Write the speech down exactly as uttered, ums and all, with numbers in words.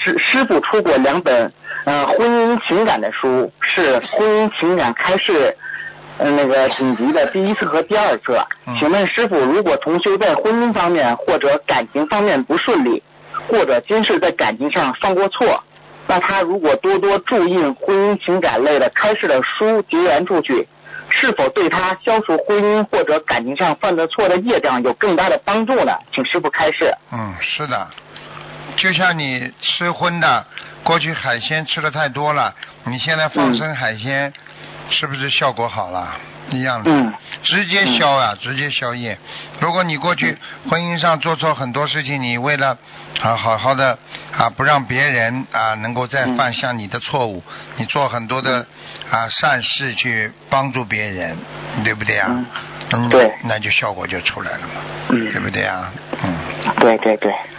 师师傅出过两本呃婚姻情感的书，是婚姻情感开示呃那个顶级的第一册和第二册。请问师傅，如果同修在婚姻方面或者感情方面不顺利，或者今世在感情上犯过错，那他如果多多注印婚姻情感类的开示的书结缘出去，是否对他消除婚姻或者感情上犯的错的业障有更大的帮助呢？请师傅开示。 嗯，是的，就像你吃荤的，过去海鲜吃的太多了，你现在放生海鲜，嗯、是不是效果好了？一样的， 嗯、 直接消啊、嗯，直接消业。如果你过去婚姻上做错很多事情，你为了啊好好的啊不让别人啊能够再犯像你的错误，嗯、你做很多的啊善事去帮助别人，对不对啊？ 嗯，对， 那就效果就出来了嘛， 嗯， 对不对啊？嗯， 对对对。